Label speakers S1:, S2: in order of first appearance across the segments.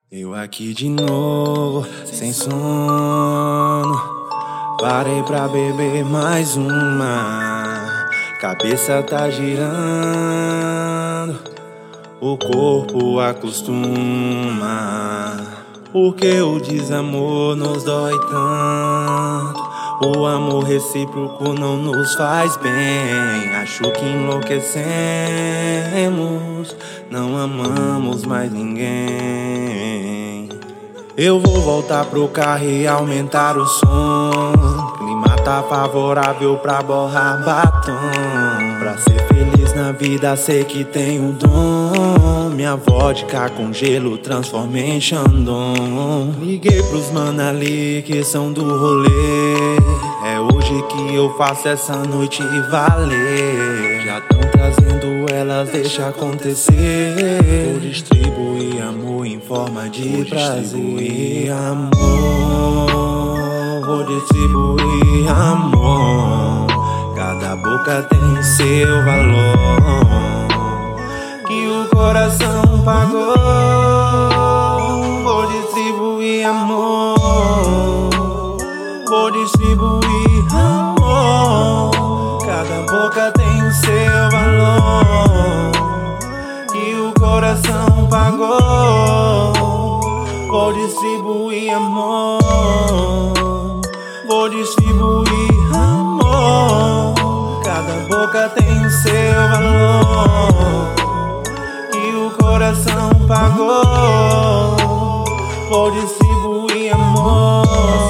S1: Eu aqui de novo, sem sono. Parei pra beber mais uma. Cabeça tá girando, o corpo acostuma. Porque o desamor nos dói tanto. O amor recíproco não nos faz bem. Acho que enlouquecemos, não amamos mais ninguém. Eu vou voltar pro carro e aumentar o som. Clima tá favorável pra borrar batom. Pra ser feliz na vida sei que tenho dom. Minha vodka com gelo transformei em Chandon. Liguei pros mano ali que são do rolê. É hoje que eu faço essa noite valer. Já tão trazendo elas, deixa acontecer. Vou distribuir amor em forma de prazer. Amor, vou distribuir amor. Cada boca tem seu valor que o coração pagou. Vou distribuir amor. Vou distribuir amor. Cada boca tem o seu valor que o coração pagou. Vou distribuir amor. Vou distribuir amor. Cada boca tem o seu valor que o coração pagou. Vou distribuir amor.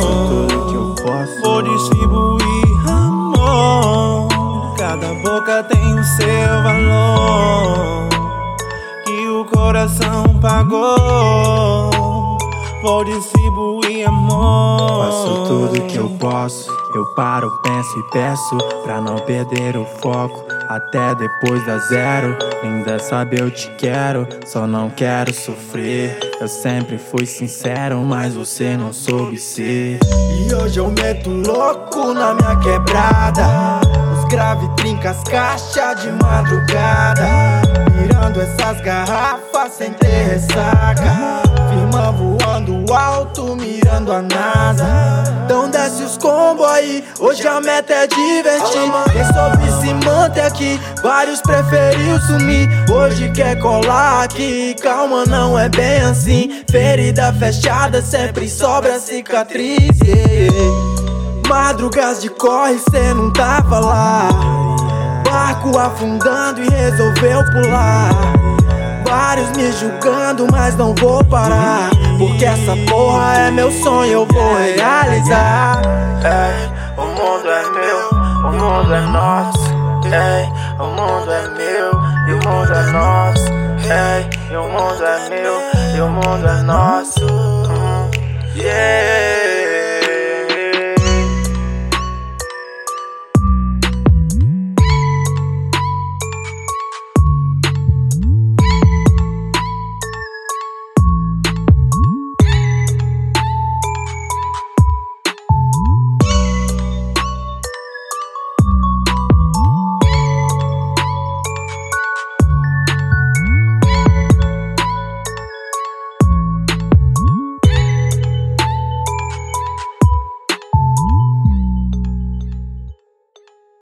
S1: Vou distribuir amor. Cada boca tem o seu valor que o coração pagou. Vou distribuir amor.
S2: Faço tudo que eu posso. Eu paro, penso e peço pra não perder o foco até depois da zero. Linda, sabe, eu te quero, só não quero sofrer. Eu sempre fui sincero, mas você não soube ser.
S3: E hoje eu meto louco na minha quebrada. Os grave trinca as caixas de madrugada, virando essas garrafas sem ter ressaca. Firma voando alto, mirando a NASA. Então desce os combos aí, hoje a meta é divertir. Quem soube se manter aqui, vários preferiu sumir. Hoje quer colar aqui, calma, não é bem assim. Ferida fechada, sempre sobra cicatriz, yeah. Madrugas de corre, cê não tava lá. Barco afundando e resolveu pular. Vários me julgando, mas não vou parar, porque essa porra é meu sonho, eu vou realizar.
S4: Ei, o mundo é meu, o mundo é nosso. Ei, o mundo é meu e o mundo é nosso. Ei, e o mundo é meu e o mundo é nosso. Yeah.